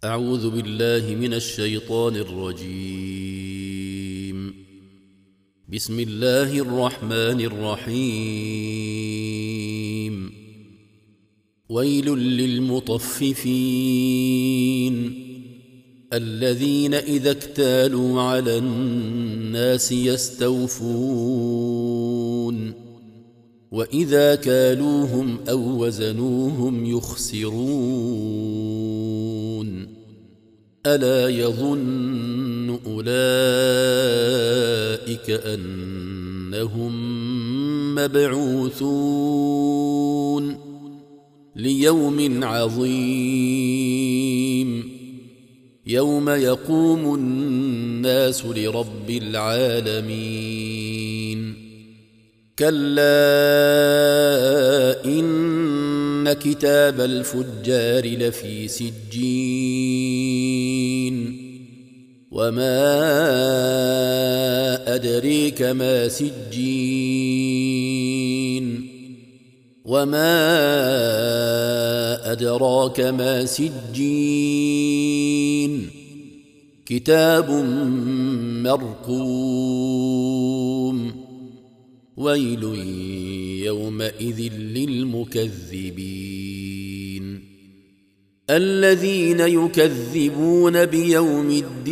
أعوذ بالله من الشيطان الرجيم. بسم الله الرحمن الرحيم. ويل للمطففين الذين إذا اكتالوا على الناس يستوفون وإذا كالوهم أو وزنوهم يخسرون ألا يظن أولئك أنهم مبعوثون ليوم عظيم يوم يقوم الناس لرب العالمين. كلا إن كتاب الفجار لفي سجين وما أدريك ما سجين وما أدراك ما سجين كتاب مرقوم ويل يومئذ للمكذبين الذين يكذبون بيوم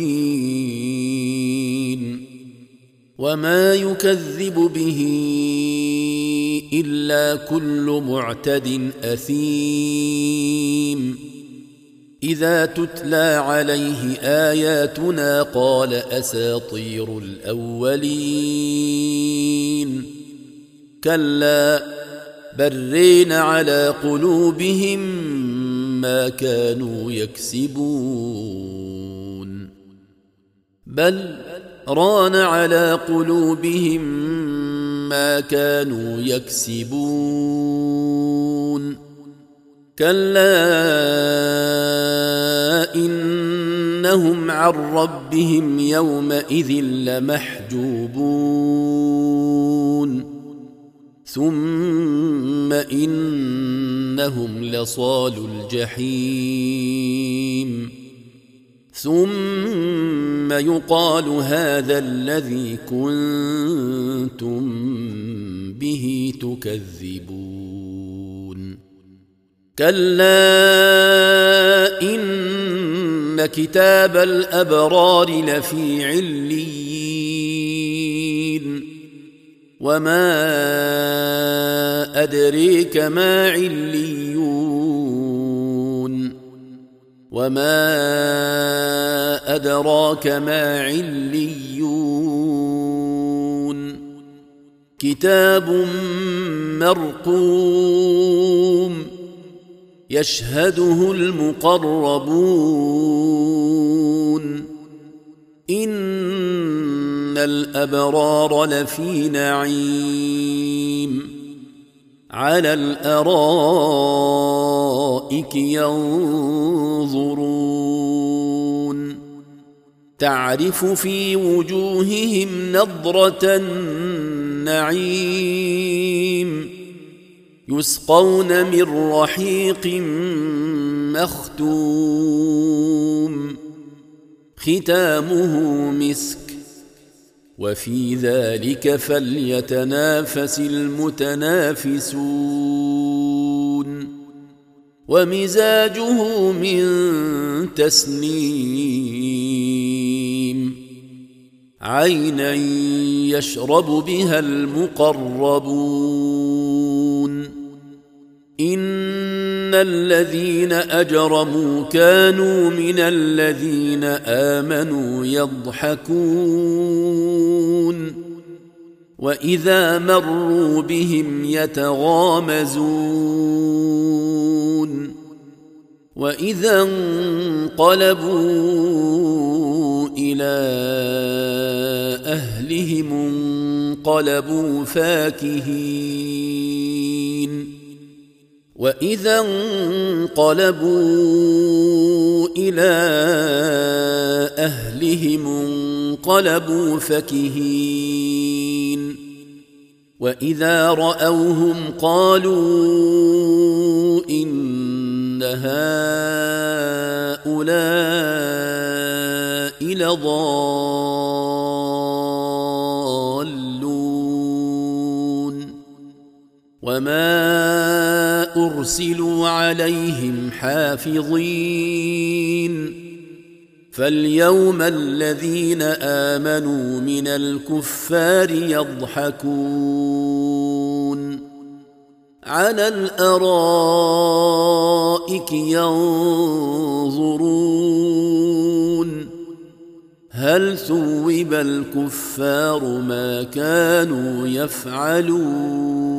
الدين وما يكذب به إلا كل معتد أثيم إذا تتلى عليه آياتنا قال أساطير الأولين كلا برين على قلوبهم ما كانوا يكسبون بل ران على قلوبهم ما كانوا يكسبون كلا إنهم عن ربهم يومئذ لمحجوبون ثم إنهم لصال الجحيم ثم يقال هذا الذي كنتم به تكذبون كلا إن كتاب الأبرار لفي عليين وما أدريك ما عليون وما أدراك ما عليون كتاب مرقوم يشهده المقربون إن الأبرار لفي نعيم على الأرائك ينظرون تعرف في وجوههم نضرة النعيم يسقون من رحيق مختوم ختامه مسك وفي ذلك فليتنافس المتنافسون ومزاجه من تسنيم عينا يشرب بها المقربون إن الذين أجرموا كانوا من الذين آمنوا يضحكون وإذا مروا بهم يتغامزون وإذا انقلبوا إلى أهلهم انقلبوا فاكهين وإذا انقلبوا إلى أهلهم انقلبوا فكهين وإذا رأوهم قالوا إن هؤلاء لضالون وما أرسلوا عليهم حافظين فاليوم الذين آمنوا من الكفار يضحكون على الأرائك ينظرون هل ثوب الكفار ما كانوا يفعلون